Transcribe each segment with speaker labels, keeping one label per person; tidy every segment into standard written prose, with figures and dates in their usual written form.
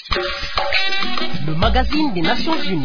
Speaker 1: Le magazine des Nations Unies.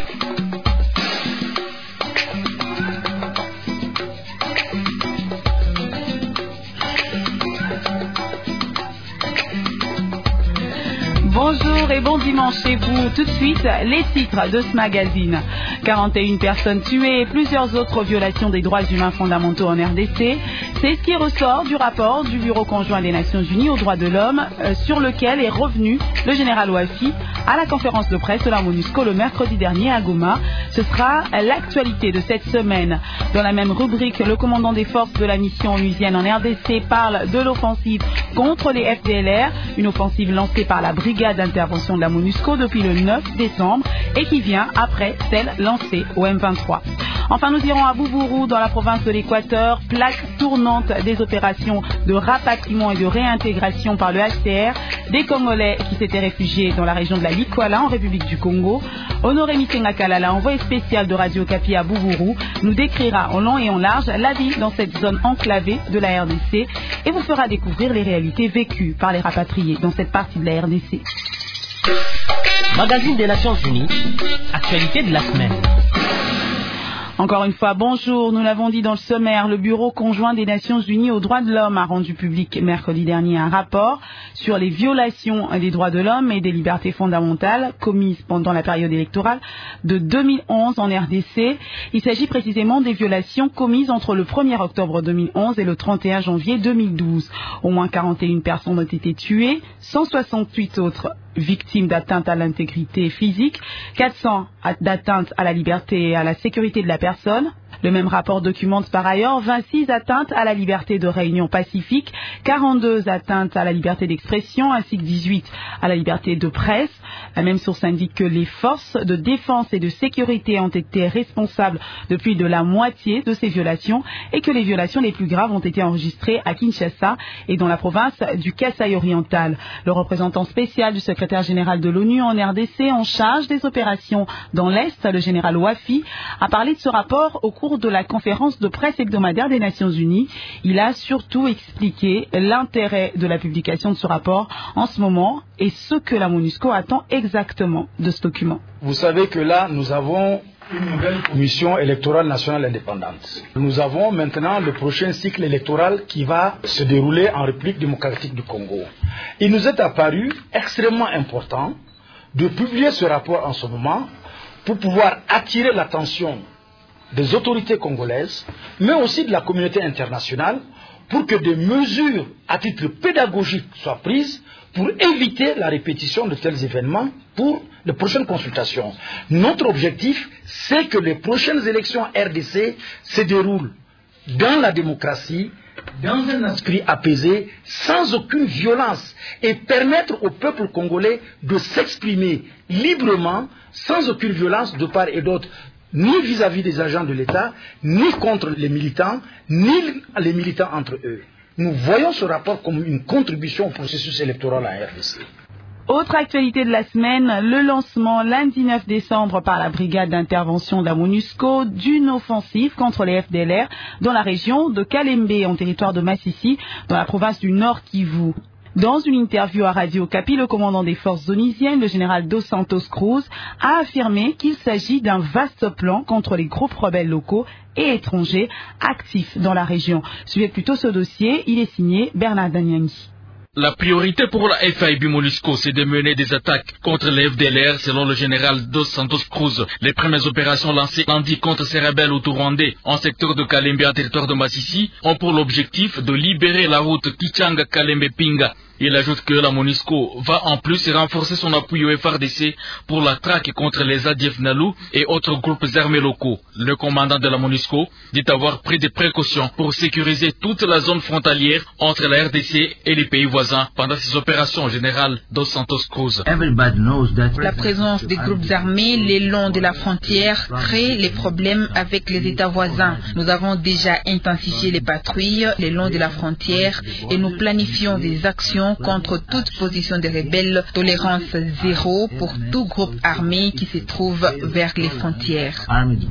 Speaker 2: Bonjour et bon dimanche chez vous. Tout de suite, les titres de ce magazine. 41 personnes tuées et plusieurs autres violations des droits humains fondamentaux en RDC. C'est ce qui ressort du rapport du Bureau conjoint des Nations Unies aux droits de l'homme sur lequel est revenu le général Ouafi à la conférence de presse de la MONUSCO le mercredi dernier à Goma. Ce sera l'actualité de cette semaine. Dans la même rubrique, le commandant des forces de la mission onusienne en RDC parle de l'offensive contre les FDLR, une offensive lancée par la brigade d'intervention de la MONUSCO depuis le 9 décembre et qui vient après celle lancée au M23. Enfin, nous irons à Boubourou, dans la province de l'Équateur, plaque tournante des opérations de rapatriement et de réintégration par le HCR des Congolais qui s'étaient réfugiés dans la région de la Likwala en République du Congo. Honoré Misenga Kalala, envoyé spécial de Radio Kapi à Boubourou, nous décrira en long et en large la vie dans cette zone enclavée de la RDC et vous fera découvrir les réalités vécues par les rapatriés dans cette partie de la RDC.
Speaker 1: Magazine des Nations Unies, actualité de la semaine.
Speaker 2: Encore une fois, bonjour. Nous l'avons dit dans le sommaire, le Bureau conjoint des Nations Unies aux droits de l'homme a rendu public mercredi dernier un rapport sur les violations des droits de l'homme et des libertés fondamentales commises pendant la période électorale de 2011 en RDC. Il s'agit précisément des violations commises entre le 1er octobre 2011 et le 31 janvier 2012. Au moins 41 personnes ont été tuées, 168 autres victimes d'atteintes à l'intégrité physique, 400 d'atteintes à la liberté et à la sécurité de la personne. Le même rapport documente par ailleurs 26 atteintes à la liberté de réunion pacifique, 42 atteintes à la liberté d'expression ainsi que 18 à la liberté de presse. La même source indique que les forces de défense et de sécurité ont été responsables de plus de la moitié de ces violations et que les violations les plus graves ont été enregistrées à Kinshasa et dans la province du Kasaï oriental. Le représentant spécial du secrétaire général de l'ONU en RDC en charge des opérations dans l'Est, le général Ouafi, a parlé de ce rapport au cours de la conférence de presse hebdomadaire des Nations Unies. Il a surtout expliqué l'intérêt de la publication de ce rapport en ce moment et ce que la MONUSCO attend exactement de ce document.
Speaker 3: Vous savez que là, nous avons une nouvelle commission électorale nationale indépendante. Nous avons maintenant le prochain cycle électoral qui va se dérouler en République démocratique du Congo. Il nous est apparu extrêmement important de publier ce rapport en ce moment pour pouvoir attirer l'attention des autorités congolaises, mais aussi de la communauté internationale, pour que des mesures à titre pédagogique soient prises pour éviter la répétition de tels événements pour les prochaines consultations. Notre objectif, c'est que les prochaines élections RDC se déroulent dans la démocratie, dans un esprit apaisé, sans aucune violence, et permettre au peuple congolais de s'exprimer librement, sans aucune violence de part et d'autre, ni vis-à-vis des agents de l'État, ni contre les militants, ni les militants entre eux. Nous voyons ce rapport comme une contribution au processus électoral en RDC.
Speaker 2: Autre actualité de la semaine, le lancement lundi 9 décembre par la brigade d'intervention de la MONUSCO d'une offensive contre les FDLR dans la région de Kalembe, en territoire de Massissi, dans la province du Nord Kivu. Dans une interview à Radio Kapi, le commandant des forces onusiennes, le général Dos Santos Cruz, a affirmé qu'il s'agit d'un vaste plan contre les groupes rebelles locaux et étrangers actifs dans la région. Suivez plutôt ce dossier, il est signé Bernard Daniani.
Speaker 4: La priorité pour la FIB MONUSCO, c'est de mener des attaques contre les FDLR, selon le général Dos Santos Cruz. Les premières opérations lancées lundi contre ces rebelles auto-rwandais en secteur de Kalembe, en territoire de Massissi, ont pour l'objectif de libérer la route Kichanga-Kalembe-Pinga. Il ajoute que la MONUSCO va en plus renforcer son appui au FRDC pour la traque contre les ADF Nalu et autres groupes armés locaux. Le commandant de la MONUSCO dit avoir pris des précautions pour sécuriser toute la zone frontalière entre la RDC et les pays voisins pendant ces opérations générales Dos Santos Cruz.
Speaker 5: La présence des groupes armés le long de la frontière crée les problèmes avec les États voisins. Nous avons déjà intensifié les patrouilles le long de la frontière et nous planifions des actions contre toute position des rebelles, tolérance zéro pour tout groupe armé qui se trouve vers les frontières.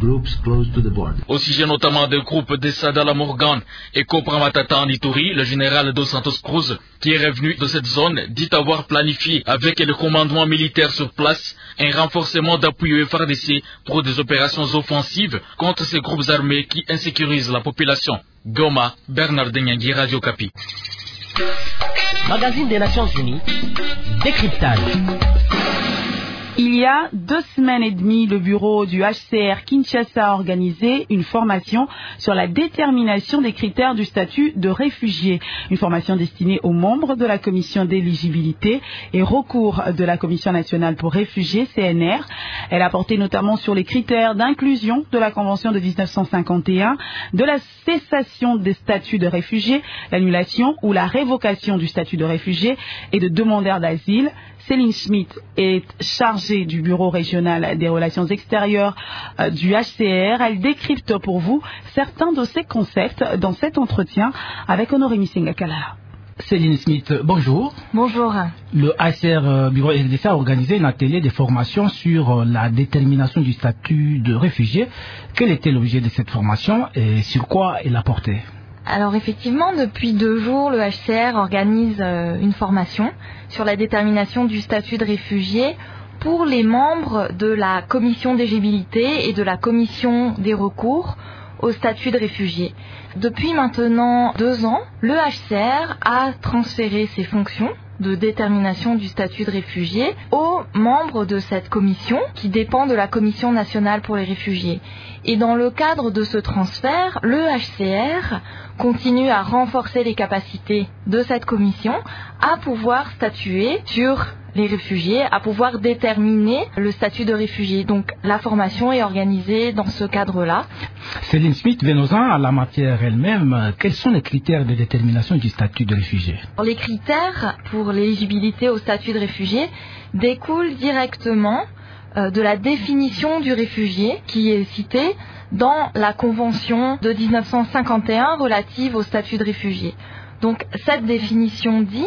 Speaker 4: Au sujet notamment des groupes de Sadala Morgan et Cobra Matata en Ituri, le général Dos Santos Cruz qui est revenu de cette zone, dit avoir planifié avec le commandement militaire sur place un renforcement d'appui au FARDC pour des opérations offensives contre ces groupes armés qui insécurisent la population. Goma, Bernard Denyangui, Radio Kapi.
Speaker 1: Magazine des Nations Unies, décryptage.
Speaker 2: Il y a 2 semaines et demie, le bureau du HCR Kinshasa a organisé une formation sur la détermination des critères du statut de réfugié. Une formation destinée aux membres de la commission d'éligibilité et recours de la Commission nationale pour réfugiés, CNR. Elle a porté notamment sur les critères d'inclusion de la Convention de 1951, de la cessation des statuts de réfugiés, l'annulation ou la révocation du statut de réfugié et de demandeur d'asile. Céline Schmitt est chargée du bureau régional des relations extérieures du HCR. Elle décrypte pour vous certains de ces concepts dans cet entretien avec Honoré Missengakala.
Speaker 6: Céline Schmitt, bonjour.
Speaker 5: Bonjour.
Speaker 6: Le HCR Bureau RDC a organisé un atelier de formation sur la détermination du statut de réfugié. Quel était l'objet de cette formation et sur quoi elle a porté?
Speaker 7: Alors effectivement, depuis 2 jours, le HCR organise une formation sur la détermination du statut de réfugié pour les membres de la commission d'éligibilité et de la commission des recours au statut de réfugié. Depuis maintenant 2 ans, le HCR a transféré ses fonctions de détermination du statut de réfugié aux membres de cette commission qui dépend de la Commission nationale pour les réfugiés. Et dans le cadre de ce transfert, le HCR continue à renforcer les capacités de cette commission à pouvoir statuer sur les réfugiés, à pouvoir déterminer le statut de réfugié. Donc la formation est organisée dans ce cadre-là.
Speaker 6: Céline Schmitt, venons-en à la matière elle-même. Quels sont les critères de détermination du statut de réfugié?
Speaker 7: Les critères pour l'éligibilité au statut de réfugié découlent directement de la définition du réfugié qui est citée dans la Convention de 1951 relative au statut de réfugié. Donc cette définition dit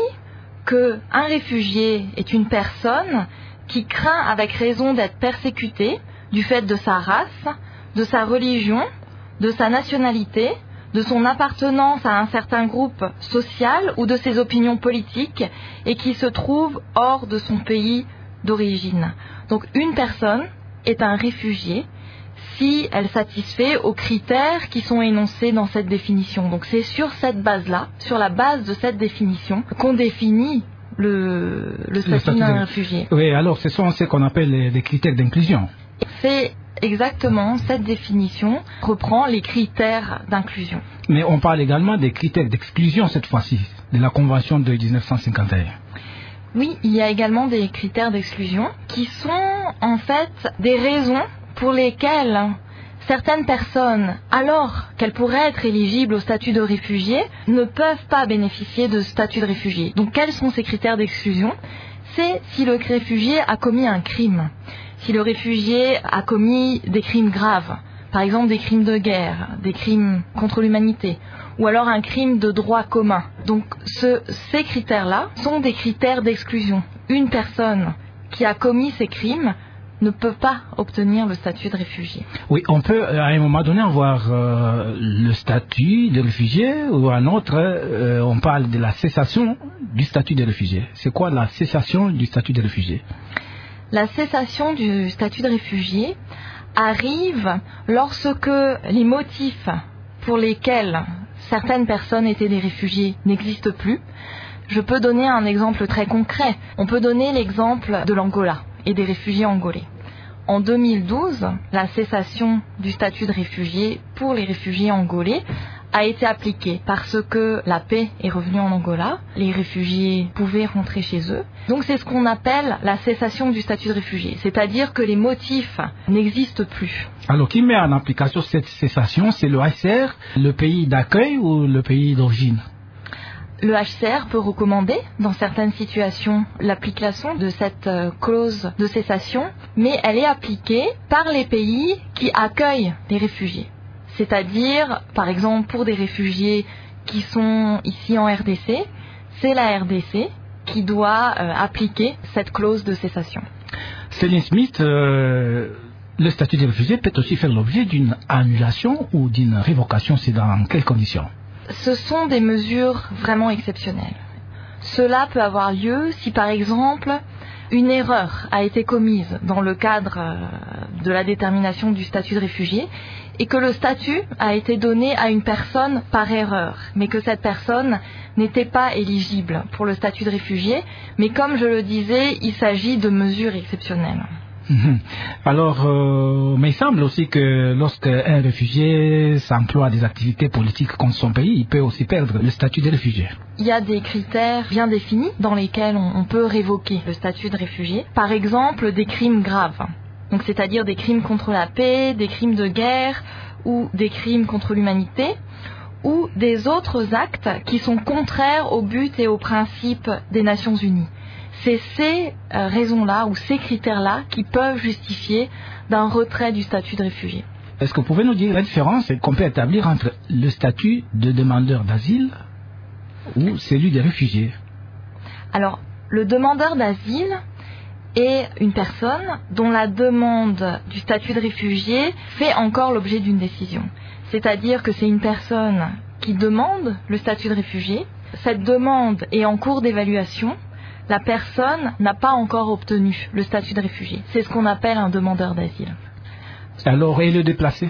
Speaker 7: qu'un réfugié est une personne qui craint avec raison d'être persécutée du fait de sa race, de sa religion, de sa nationalité, de son appartenance à un certain groupe social ou de ses opinions politiques et qui se trouve hors de son pays d'origine. Donc une personne est un réfugié si elle satisfait aux critères qui sont énoncés dans cette définition. Donc c'est sur cette base-là, sur la base de cette définition, qu'on définit le statut d'un réfugié.
Speaker 6: Oui, alors ce sont ce qu'on appelle les critères d'inclusion.
Speaker 7: C'est exactement cette définition reprend les critères d'inclusion.
Speaker 6: Mais on parle également des critères d'exclusion cette fois-ci, de la Convention de 1951.
Speaker 7: Oui, il y a également des critères d'exclusion qui sont en fait des raisons pour lesquelles certaines personnes, alors qu'elles pourraient être éligibles au statut de réfugié, ne peuvent pas bénéficier de statut de réfugié. Donc quels sont ces critères d'exclusion? C'est si le réfugié a commis un crime, si le réfugié a commis des crimes graves, par exemple des crimes de guerre, des crimes contre l'humanité, ou alors un crime de droit commun. Donc ces critères-là sont des critères d'exclusion. Une personne qui a commis ces crimes ne peut pas obtenir le statut de réfugié.
Speaker 6: Oui, on peut à un moment donné avoir le statut de réfugié ou un autre, on parle de la cessation du statut de réfugié. C'est quoi la cessation du statut de réfugié?
Speaker 7: La cessation du statut de réfugié arrive lorsque les motifs pour lesquels certaines personnes étaient des réfugiés n'existent plus. Je peux donner un exemple très concret. On peut donner l'exemple de l'Angola et des réfugiés angolais. En 2012, la cessation du statut de réfugié pour les réfugiés angolais a été appliquée parce que la paix est revenue en Angola, les réfugiés pouvaient rentrer chez eux. Donc c'est ce qu'on appelle la cessation du statut de réfugié, c'est-à-dire que les motifs n'existent plus.
Speaker 6: Alors qui met en application cette cessation, c'est le HCR, le pays d'accueil ou le pays d'origine?
Speaker 7: Le HCR peut recommander, dans certaines situations, l'application de cette clause de cessation, mais elle est appliquée par les pays qui accueillent les réfugiés. C'est-à-dire, par exemple, pour des réfugiés qui sont ici en RDC, c'est la RDC qui doit appliquer cette clause de cessation.
Speaker 6: Céline Schmitt, le statut de réfugié peut aussi faire l'objet d'une annulation ou d'une révocation, c'est dans quelles conditions?
Speaker 7: Ce sont des mesures vraiment exceptionnelles. Cela peut avoir lieu si par exemple une erreur a été commise dans le cadre de la détermination du statut de réfugié et que le statut a été donné à une personne par erreur, mais que cette personne n'était pas éligible pour le statut de réfugié. Mais comme je le disais, il s'agit de mesures exceptionnelles.
Speaker 6: Alors, mais il semble aussi que lorsqu'un réfugié s'emploie à des activités politiques contre son pays, il peut aussi perdre le statut de réfugié.
Speaker 7: Il y a des critères bien définis dans lesquels on peut révoquer le statut de réfugié. Par exemple, des crimes graves. Donc, c'est-à-dire des crimes contre la paix, des crimes de guerre ou des crimes contre l'humanité ou des autres actes qui sont contraires au but et aux principes des Nations Unies. C'est ces raisons-là ou ces critères-là qui peuvent justifier d'un retrait du statut de réfugié.
Speaker 6: Est-ce que vous pouvez nous dire la différence qu'on peut établir entre le statut de demandeur d'asile ou celui de réfugié?
Speaker 7: Alors, le demandeur d'asile est une personne dont la demande du statut de réfugié fait encore l'objet d'une décision. C'est-à-dire que c'est une personne qui demande le statut de réfugié. Cette demande est en cours d'évaluation. La personne n'a pas encore obtenu le statut de réfugié. C'est ce qu'on appelle un demandeur d'asile.
Speaker 6: Alors, et le déplacé?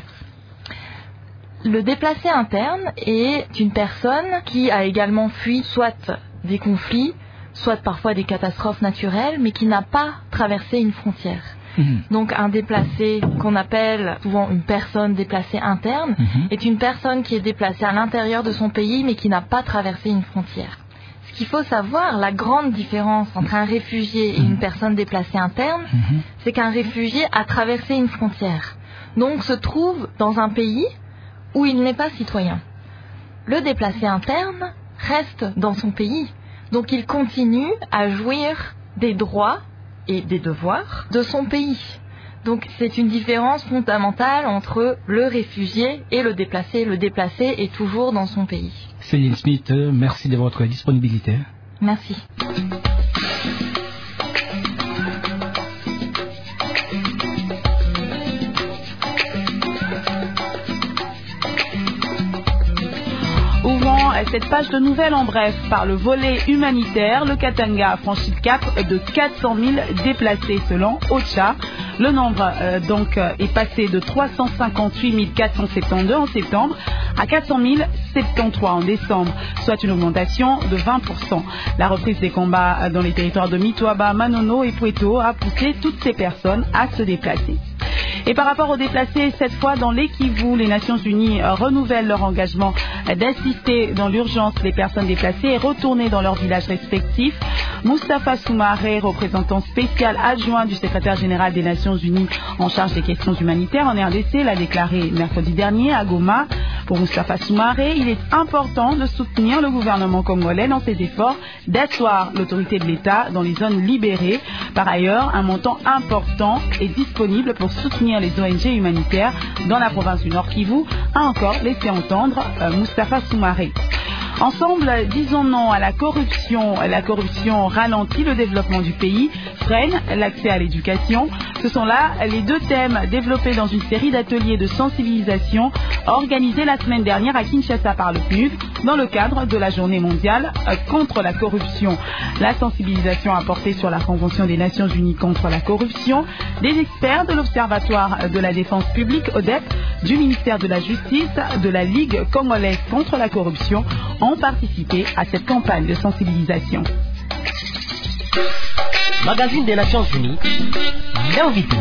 Speaker 7: Le déplacé interne est une personne qui a également fui soit des conflits, soit parfois des catastrophes naturelles, mais qui n'a pas traversé une frontière. Donc un déplacé qu'on appelle souvent une personne déplacée interne est une personne qui est déplacée à l'intérieur de son pays, mais qui n'a pas traversé une frontière. Ce qu'il faut savoir, la grande différence entre un réfugié et une personne déplacée interne, c'est qu'un réfugié a traversé une frontière, donc se trouve dans un pays où il n'est pas citoyen. Le déplacé interne reste dans son pays, donc il continue à jouir des droits et des devoirs de son pays. Donc c'est une différence fondamentale entre le réfugié et le déplacé. Le déplacé est toujours dans son pays.
Speaker 6: Céline Smith, merci de votre disponibilité.
Speaker 7: Merci.
Speaker 2: Ouvrant cette page de nouvelles en bref par le volet humanitaire, le Katanga a franchi le cap de 400 000 déplacés selon OCHA. Le nombre est passé de 358 472 en septembre à 400 073 en décembre, soit une augmentation de 20%. La reprise des combats dans les territoires de Mitoaba, Manono et Pweto a poussé toutes ces personnes à se déplacer. Et par rapport aux déplacés, cette fois dans l'Kivu, les Nations Unies renouvellent leur engagement d'assister dans l'urgence les personnes déplacées et retourner dans leurs villages respectifs. Moustapha Soumaré, représentant spécial adjoint du secrétaire général des Nations Unies en charge des questions humanitaires en RDC, l'a déclaré mercredi dernier à Goma. Pour Moustapha Soumaré, il est important de soutenir le gouvernement congolais dans ses efforts d'asseoir l'autorité de l'État dans les zones libérées. Par ailleurs, un montant important est disponible pour soutenir les ONG humanitaires dans la province du Nord Kivu, a encore laissé entendre Moustapha Soumaré. Ensemble, disons non à la corruption. La corruption ralentit le développement du pays, freine l'accès à l'éducation. Ce sont là les deux thèmes développés dans une série d'ateliers de sensibilisation organisés la semaine dernière à Kinshasa par le PNUD dans le cadre de la journée mondiale contre la corruption. La sensibilisation a porté sur la Convention des Nations Unies contre la corruption. Des experts de l'Observatoire de la défense publique, ODEP, du ministère de la Justice, de la Ligue congolaise contre la corruption ont participé à cette campagne de sensibilisation.
Speaker 1: Magazine des Nations Unies, l'invité.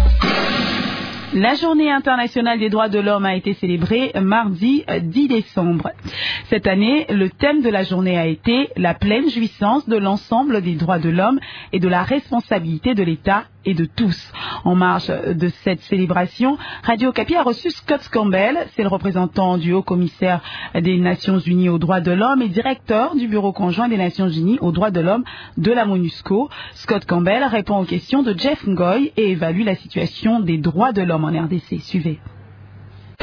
Speaker 2: La journée internationale des droits de l'homme a été célébrée mardi 10 décembre. Cette année, le thème de la journée a été la pleine jouissance de l'ensemble des droits de l'homme et de la responsabilité de l'État et de tous. En marge de cette célébration, Radio Okapi a reçu Scott Campbell, c'est le représentant du haut-commissaire des Nations Unies aux droits de l'homme et directeur du bureau conjoint des Nations Unies aux droits de l'homme de la MONUSCO. Scott Campbell répond aux questions de Jeff Ngoy et évalue la situation des droits de l'homme en RDC. Suivez.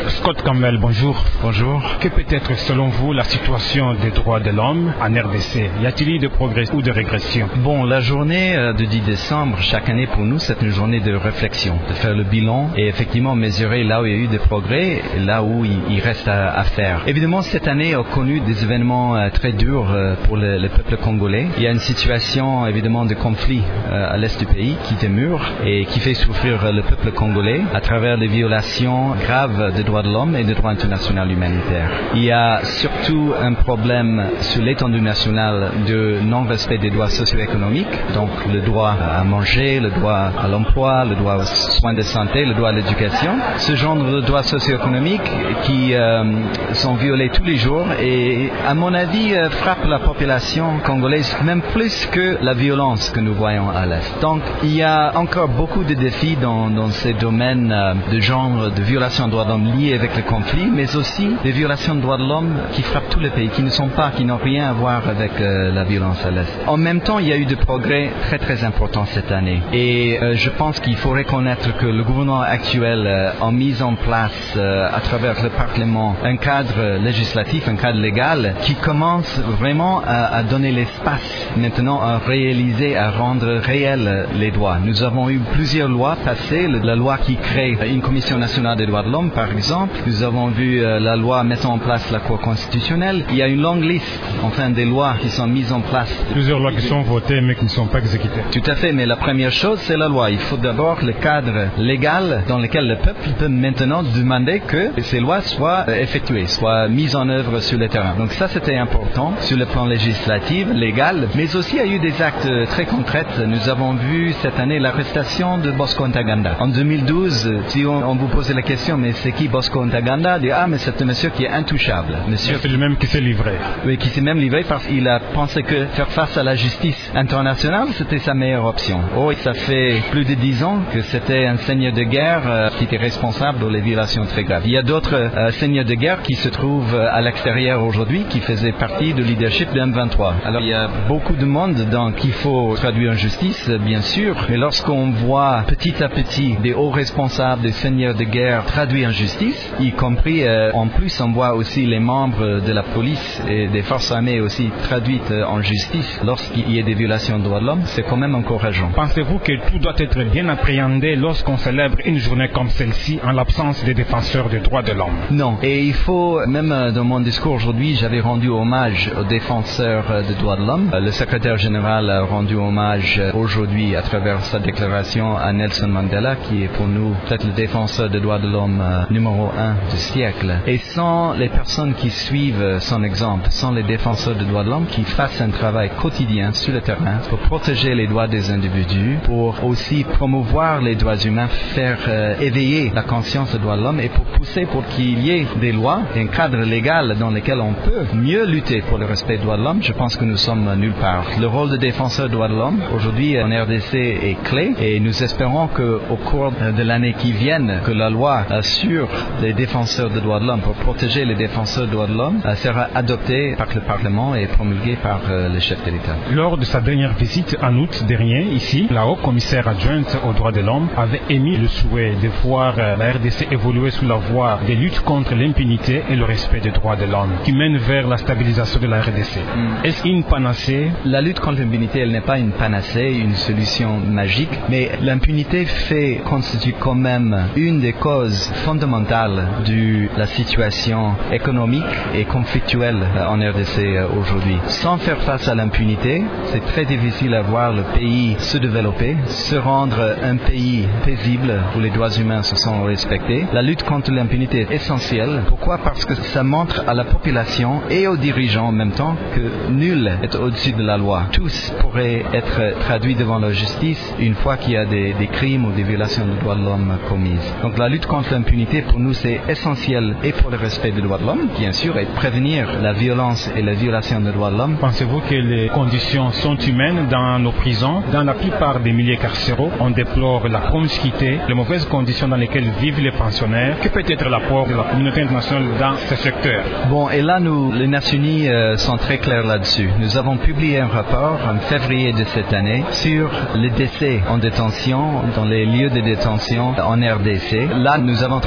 Speaker 6: Scott Campbell, bonjour.
Speaker 8: Bonjour.
Speaker 6: Que peut être selon vous la situation des droits de l'homme en RDC? Y a-t-il eu de progrès ou de régression?
Speaker 8: Bon, la journée de 10 décembre, chaque année pour nous, c'est une journée de réflexion, de faire le bilan et effectivement mesurer là où il y a eu des progrès et là où il reste à faire. Évidemment, cette année a connu des événements très durs pour le peuple congolais. Il y a une situation évidemment de conflit à l'est du pays qui demeure et qui fait souffrir le peuple congolais à travers des violations graves des droits de l'homme et des droits internationaux humanitaires. Il y a surtout un problème sur l'étendue nationale de non-respect des droits socio-économiques, donc le droit à manger, le droit à l'emploi, le droit aux soins de santé, le droit à l'éducation. Ce genre de droits socio-économiques qui sont violés tous les jours et, à mon avis, frappent la population congolaise même plus que la violence que nous voyons à l'Est. Donc, il y a encore beaucoup de défis dans ces domaines de genre de violations de droits de l'homme liées avec le conflit, mais aussi des violations de droits de l'homme qui frappent tous les pays, qui n'ont rien à voir avec la violence à l'Est. En même temps, il y a eu des progrès très très importants cette année. Et je pense qu'il faut reconnaître que le gouvernement actuel a mis en place, à travers le Parlement, un cadre législatif, un cadre légal, qui commence vraiment à donner l'espace maintenant à réaliser, à rendre réels les droits. Nous avons eu plusieurs lois passées, la loi qui crée une commission nationale des droits de l'homme, par exemple. Nous avons vu la loi mettant en place la Cour constitutionnelle. Il y a une longue liste, enfin, des lois qui sont mises en place.
Speaker 6: Plusieurs lois qui sont votées mais qui ne sont pas exécutées.
Speaker 8: Tout à fait, mais la première chose, c'est la loi. Il faut d'abord le cadre légal dans lequel le peuple peut maintenant demander que ces lois soient effectuées, soient mises en œuvre sur le terrain. Donc ça, c'était important sur le plan législatif, légal, mais aussi il y a eu des actes très concrets. Nous avons vu cette année l'arrestation de Bosco Ntaganda. En 2012, si on vous posait la question, mais c'est qui Bosco Ntaganda? Dit, mais c'est un monsieur qui est intouchable.
Speaker 6: Monsieur, c'est lui-même qui s'est livré.
Speaker 8: Oui, qui s'est même livré parce qu'il a pensé que faire face à la justice internationale, c'était sa meilleure option. Oh, ça fait plus de 10 ans que c'était un seigneur de guerre qui était responsable de les violations très graves. Il y a d'autres seigneurs de guerre qui se trouvent à l'extérieur aujourd'hui, qui faisaient partie du leadership de M23. Alors, il y a beaucoup de monde qu'il faut traduire en justice, bien sûr, mais lorsqu'on voit petit à petit des hauts responsables, des seigneurs de guerre traduits en justice, y compris, en plus, on voit aussi les membres de la police et des forces armées aussi traduites en justice lorsqu'il y a des violations de droits de l'homme, c'est quand même encourageant.
Speaker 6: Pensez-vous que tout doit être bien appréhendé lorsqu'on célèbre une journée comme celle-ci en l'absence des défenseurs des droits de l'homme?
Speaker 8: Non. Et il faut, même dans mon discours aujourd'hui, j'avais rendu hommage aux défenseurs des droits de l'homme. Le secrétaire général a rendu hommage aujourd'hui à travers sa déclaration à Nelson Mandela, qui est pour nous peut-être le défenseur des droits de l'homme numéro 1 du siècle. Et sans les personnes qui suivent son exemple, sans les défenseurs des droits de l'homme qui fassent un travail quotidien sur le terrain pour protéger les droits des individus, pour aussi promouvoir les droits humains, faire éveiller la conscience des droits de l'homme et pour pousser pour qu'il y ait des lois, un cadre légal dans lequel on peut mieux lutter pour le respect des droits de l'homme, je pense que nous sommes nulle part. Le rôle de défenseur des droits de l'homme aujourd'hui en RDC est clé et nous espérons qu'au cours de l'année qui vient, que la loi sur les défenseurs des droits de l'homme, pour protéger les défenseurs des droits de l'homme, sera adoptée par le Parlement et promulguée par le chef de l'État.
Speaker 6: Lors de sa dernière visite en août dernier, ici, la haute commissaire adjointe aux droits de l'homme avait émis le souhait de voir la RDC évoluer sous la voie des luttes contre l'impunité et le respect des droits de l'homme, qui mène vers la stabilisation de la RDC. Est-ce une panacée?
Speaker 8: La lutte contre l'impunité, elle n'est pas une panacée, une solution magique, mais l'impunité constitue quand même une des causes fondamentales de la situation économique et conflictuelle en RDC aujourd'hui. Sans faire face à l'impunité, c'est très difficile à voir le pays se développer, se rendre un pays paisible où les droits humains se sont respectés. La lutte contre l'impunité est essentielle. Pourquoi? Parce que ça montre à la population et aux dirigeants en même temps que nul n'est au-dessus de la loi. Tous pourraient être traduits devant la justice une fois qu'il y a des crimes ou des violations des droits de l'homme commises. Donc la lutte contre l'impunité pour nous c'est essentiel et pour le respect des droits de l'homme, bien sûr, et prévenir la violence et la violation des droits de l'homme.
Speaker 6: Pensez-vous que les conditions sont humaines dans nos prisons? Dans la plupart des milieux carcéraux, on déplore la promiscuité, les mauvaises conditions dans lesquelles vivent les pensionnaires. Que peut être l'apport de la communauté internationale dans ce secteur?
Speaker 8: Bon, et là, les Nations Unies sont très clairs là-dessus. Nous avons publié un rapport en février de cette année sur les décès en détention, dans les lieux de détention en RDC. Là, nous avons tracé un bilan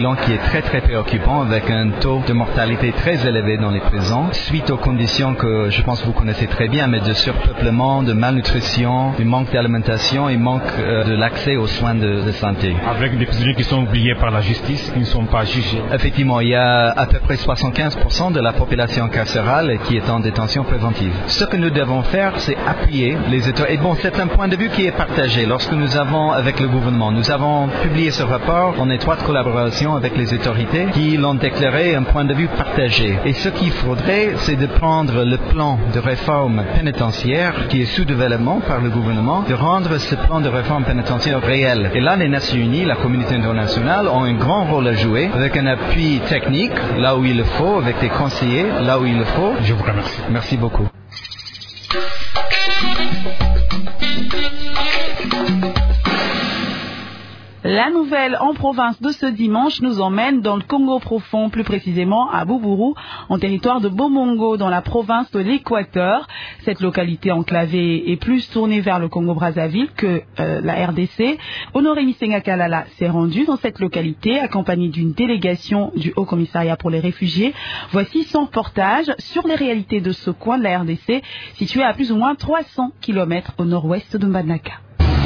Speaker 8: bilan qui est très très préoccupant avec un taux de mortalité très élevé dans les prisons suite aux conditions que je pense que vous connaissez très bien, mais de surpeuplement, de malnutrition, du manque d'alimentation et manque de l'accès aux soins de santé.
Speaker 6: Avec des prisonniers qui sont oubliés par la justice, qui ne sont pas jugés.
Speaker 8: Effectivement, il y a à peu près 75% de la population carcérale qui est en détention préventive. Ce que nous devons faire, c'est appuyer les États. Et bon, c'est un point de vue qui est partagé. Lorsque nous avons, avec le gouvernement, nous avons publié ce rapport en étroite collaboration avec les autorités qui l'ont déclaré un point de vue partagé. Et ce qu'il faudrait, c'est de prendre le plan de réforme pénitentiaire qui est sous développement par le gouvernement, de rendre ce plan de réforme pénitentiaire réel. Et là, les Nations Unies, la communauté internationale ont un grand rôle à jouer avec un appui technique là où il le faut, avec des conseillers là où il le faut.
Speaker 6: Je vous remercie.
Speaker 8: Merci beaucoup.
Speaker 2: La nouvelle en province de ce dimanche nous emmène dans le Congo profond, plus précisément à Boubourou, en territoire de Bomongo, dans la province de l'Équateur. Cette localité enclavée est plus tournée vers le Congo-Brazzaville que la RDC. Honoré Misenga Kalala s'est rendu dans cette localité, accompagné d'une délégation du Haut Commissariat pour les réfugiés. Voici son reportage sur les réalités de ce coin de la RDC, situé à plus ou moins 300 km au nord-ouest de Mbandaka.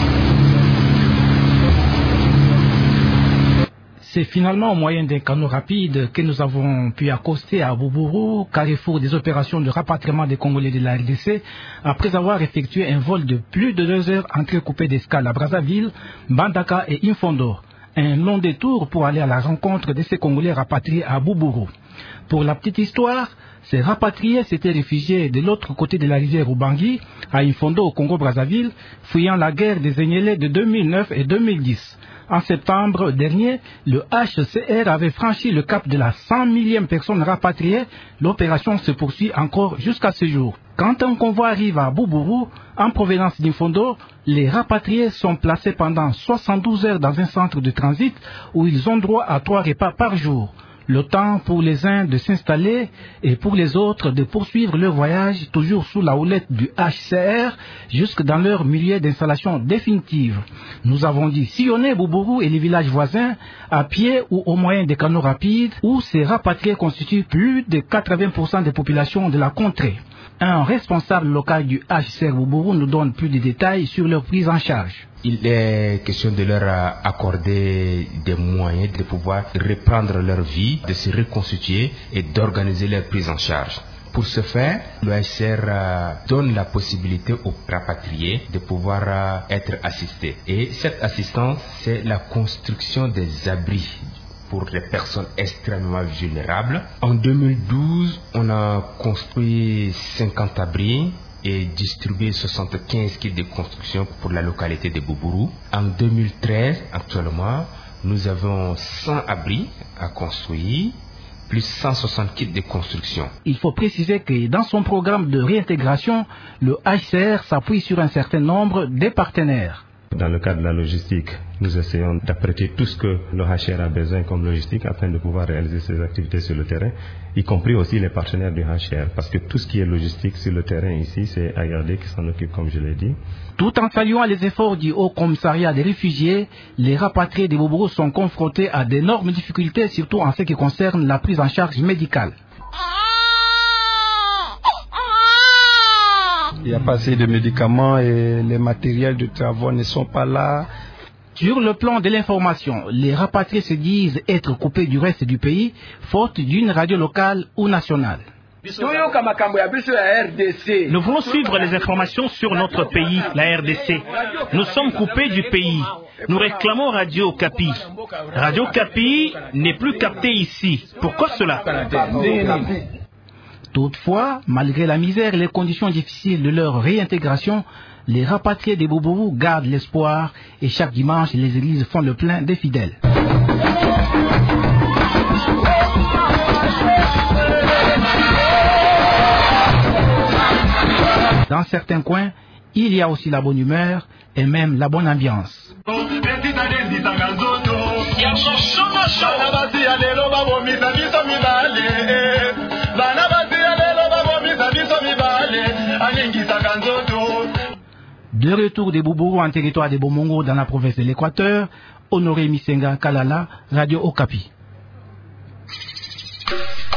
Speaker 9: C'est finalement au moyen d'un canot rapide que nous avons pu accoster à Boubourou, carrefour des opérations de rapatriement des Congolais de la RDC, après avoir effectué un vol de plus de 2 heures entrecoupé d'escales à Brazzaville, Mbandaka et Infondo. Un long détour pour aller à la rencontre de ces Congolais rapatriés à Boubourou. Pour la petite histoire, ces rapatriés s'étaient réfugiés de l'autre côté de la rivière Ubangi, à Infondo au Congo-Brazzaville, fuyant la guerre des Enyélé de 2009 et 2010. En septembre dernier, le HCR avait franchi le cap de la 100 millième personne rapatriée. L'opération se poursuit encore jusqu'à ce jour. Quand un convoi arrive à Boubourou, en provenance d'Infondo, les rapatriés sont placés pendant 72 heures dans un centre de transit où ils ont droit à 3 repas par jour. Le temps pour les uns de s'installer et pour les autres de poursuivre leur voyage toujours sous la houlette du HCR jusque dans leur milieu d'installation définitive. Nous avons dit sillonner Boubourou et les villages voisins à pied ou au moyen des canaux rapides où ces rapatriés constituent plus de 80% des populations de la contrée. Un responsable local du HCR Boubourou nous donne plus de détails sur leur prise en charge.
Speaker 10: Il est question de leur accorder des moyens de pouvoir reprendre leur vie, de se reconstituer et d'organiser leur prise en charge. Pour ce faire, le HCR donne la possibilité aux rapatriés de pouvoir être assistés. Et cette assistance, c'est la construction des abris pour les personnes extrêmement vulnérables. En 2012, on a construit 50 abris et distribué 75 kits de construction pour la localité de Boubourou. En 2013, actuellement, nous avons 100 abris à construire, plus 160 kits de construction.
Speaker 9: Il faut préciser que dans son programme de réintégration, le HCR s'appuie sur un certain nombre de partenaires.
Speaker 11: Dans le cadre de la logistique, nous essayons d'apprêter tout ce que le HCR a besoin comme logistique afin de pouvoir réaliser ses activités sur le terrain, y compris aussi les partenaires du HCR. Parce que tout ce qui est logistique sur le terrain ici, c'est ARD qui s'en occupe, comme je l'ai dit.
Speaker 9: Tout en saluant les efforts du Haut Commissariat des réfugiés, les rapatriés de Boubourou sont confrontés à d'énormes difficultés, surtout en ce qui concerne la prise en charge médicale.
Speaker 12: Il n'y a pas assez de médicaments et les matériels de travaux ne sont pas là.
Speaker 9: Sur le plan de l'information, les rapatriés se disent être coupés du reste du pays, faute d'une radio locale ou nationale.
Speaker 13: Nous voulons suivre les informations sur notre pays, la RDC. Nous sommes coupés du pays. Nous réclamons Radio Okapi. Radio Okapi n'est plus captée ici. Pourquoi cela ?
Speaker 9: Toutefois, malgré la misère et les conditions difficiles de leur réintégration, les rapatriés de Boubourou gardent l'espoir et chaque dimanche, les églises font le plein des fidèles. Dans certains coins, il y a aussi la bonne humeur et même la bonne ambiance. De retour des Boubourou en territoire de Bomongo dans la province de l'Équateur, Honoré Misenga Kalala, Radio Okapi.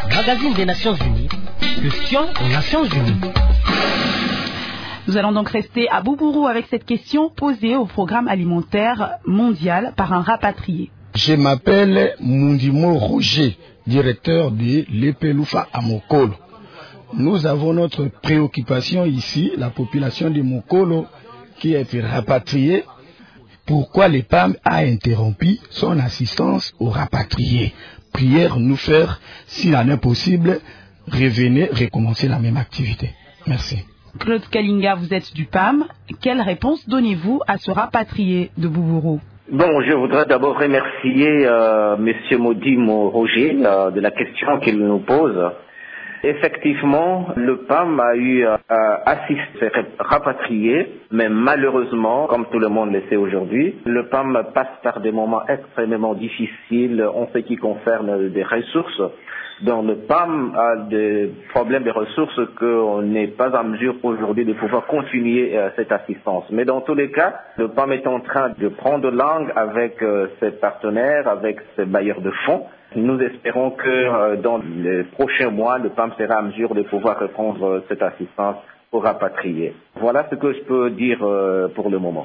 Speaker 1: Magazine des Nations Unies. Question aux Nations Unies.
Speaker 2: Nous allons donc rester à Boubourou avec cette question posée au programme alimentaire mondial par un rapatrié.
Speaker 12: Je m'appelle Mundimo Roger, directeur de l'Epeloufa à Mokolo. Nous avons notre préoccupation ici, la population de Mokolo qui a été rapatriée. Pourquoi le PAM a interrompu son assistance aux rapatriés? Prière nous faire, s'il en est possible, revenez, recommencer la même activité. Merci.
Speaker 2: Claude Kalinga, vous êtes du PAM. Quelle réponse donnez-vous à ce rapatrié de Boubourou?
Speaker 14: Bon, je voudrais d'abord remercier Monsieur Modimo Roger de la question qu'il nous pose. Effectivement, le PAM a eu assisté rapatrié, mais malheureusement, comme tout le monde le sait aujourd'hui, le PAM passe par des moments extrêmement difficiles en ce qui concerne des ressources. Donc le PAM a des problèmes de ressources qu'on n'est pas en mesure aujourd'hui de pouvoir continuer cette assistance. Mais dans tous les cas, le PAM est en train de prendre langue avec ses partenaires, avec ses bailleurs de fonds. Nous espérons que dans les prochains mois, le PAM sera en mesure de pouvoir reprendre cette assistance aux rapatriés. Voilà ce que je peux dire pour le moment.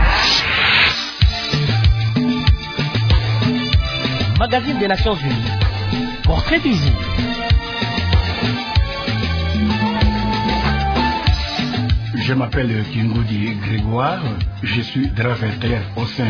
Speaker 1: Magazine des Nations Unies. Portrait visible.
Speaker 15: Je m'appelle Kingoudi Grégoire, je suis driver au sein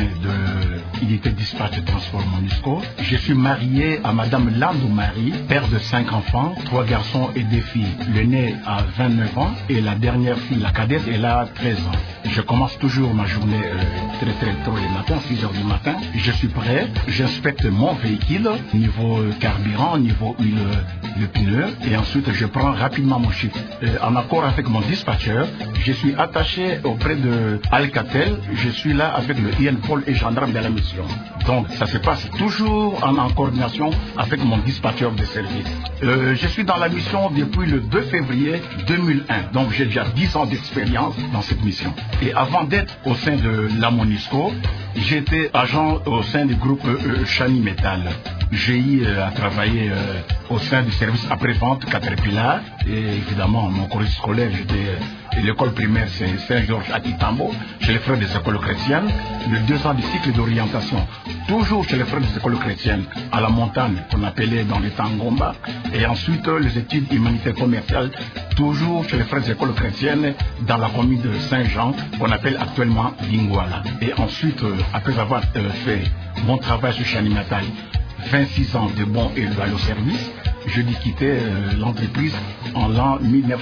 Speaker 15: de l'unité de dispatch de transport MONUSCO. Je suis marié à Madame Landou Marie, père de 5 enfants, 3 garçons et 2 filles. L'aîné a 29 ans et la dernière fille, la cadette, elle a 13 ans. Je commence toujours ma journée très tôt le matin, 6 heures du matin. Je suis prêt, j'inspecte mon véhicule, niveau carburant, niveau huile, le pneu, et ensuite je prends rapidement mon chiffre. En accord avec mon dispatcher, je suis attaché auprès de Alcatel, je suis là avec le INPOL et gendarme de la mission. Donc ça se passe toujours en coordination avec mon dispatcher de service. Je suis dans la mission depuis le 2 février 2001, donc j'ai déjà 10 ans d'expérience dans cette mission. Et avant d'être au sein de la MONUSCO, j'étais agent au sein du groupe Chani Metal. J'ai eu à travailler au sein du service après-vente Caterpillar. Et évidemment, mon cours scolaire, l'école primaire, c'est Saint-Georges à Titambo, chez les frères des écoles chrétiennes. Le 2 ans du cycle d'orientation, toujours chez les frères des écoles chrétiennes, à la montagne, qu'on appelait dans les temps Ngomba. Et ensuite, les études humanitaires commerciales, toujours chez les frères des écoles chrétiennes, dans la commune de Saint-Jean, qu'on appelle actuellement Lingwala. Et ensuite, après avoir fait mon travail sur Chanimatal, 26 ans de bons et loyaux services, je dis quitter l'entreprise en l'an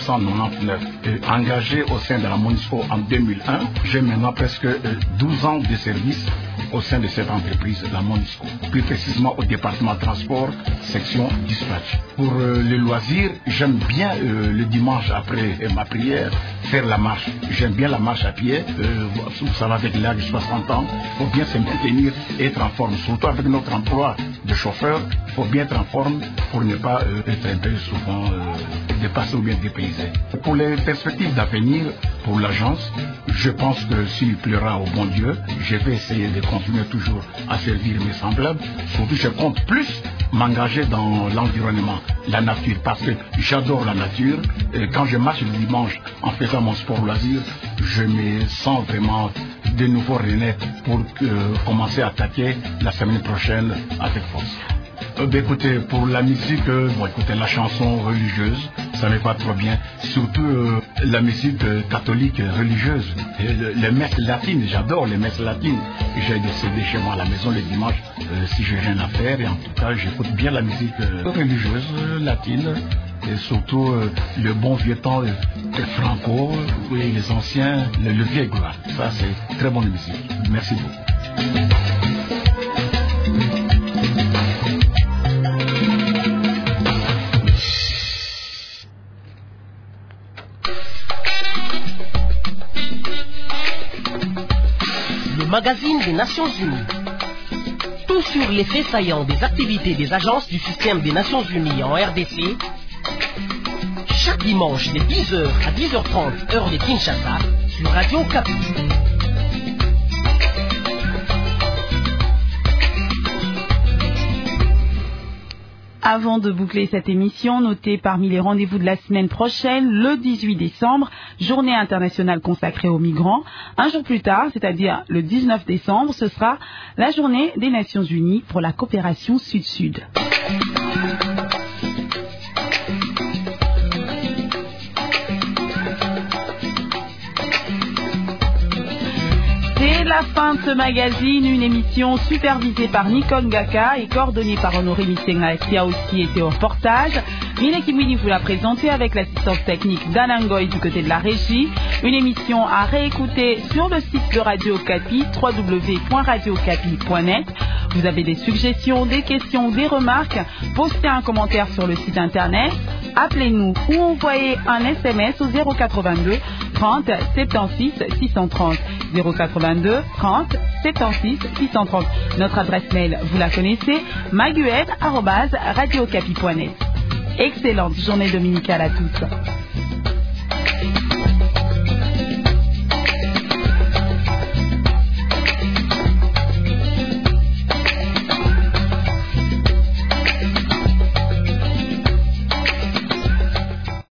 Speaker 15: 1999. Engagé au sein de la MONUSCO en 2001, j'ai maintenant presque 12 ans de service au sein de cette entreprise, la MONUSCO. Plus précisément au département transport, section dispatch. Pour le loisir, j'aime bien le dimanche après ma prière, faire la marche. J'aime bien la marche à pied. Ça va avec l'âge de 60 ans. Il faut bien se maintenir et être en forme. Surtout avec notre emploi de chauffeur, il faut bien être en forme pour ne pas être un peu souvent dépassé ou bien dépaysé. Pour les perspectives d'avenir pour l'agence, je pense que s'il plaira au bon Dieu, je vais essayer de continuer toujours à servir mes semblables. Surtout, je compte plus m'engager dans l'environnement, la nature, parce que j'adore la nature. Et quand je marche le dimanche en faisant mon sport loisir, je me sens vraiment de nouveau renaître pour commencer à attaquer la semaine prochaine avec force. Écoutez, pour la musique, écoutez, la chanson religieuse, ça n'est pas trop bien. Surtout la musique catholique religieuse. Les messes latines, j'adore les messes latines. J'ai des CD chez moi à la maison les dimanches si j'ai rien à faire. Et en tout cas, j'écoute bien la musique religieuse latine. Et surtout le bon vieux temps franco, oui, les anciens, le vieil gloire. Ça, c'est très bonne musique. Merci beaucoup.
Speaker 1: Magazine des Nations Unies. Tout sur les faits saillants des activités des agences du système des Nations Unies en RDC. Chaque dimanche de 10h à 10h30 heure de Kinshasa sur Radio Kapi.
Speaker 2: Avant de boucler cette émission, notez parmi les rendez-vous de la semaine prochaine, le 18 décembre, journée internationale consacrée aux migrants. Un jour plus tard, c'est-à-dire le 19 décembre, ce sera la journée des Nations Unies pour la coopération Sud-Sud. C'est la fin de ce magazine, une émission supervisée par Nicole Ngaka et coordonnée par Honoré Mitsenga qui a aussi été au reportage. Mine Kimwini vous l'a présentée avec l'assistance technique d'Anangoy du côté de la régie. Une émission à réécouter sur le site de Radio Okapi, www.radiocapi.net. Vous avez des suggestions, des questions, des remarques, postez un commentaire sur le site internet, appelez-nous ou envoyez un SMS au 082 30 76 630. 082 30 76 630. Notre adresse mail, vous la connaissez, magued@radiocapi.net. Excellente journée dominicale à tous.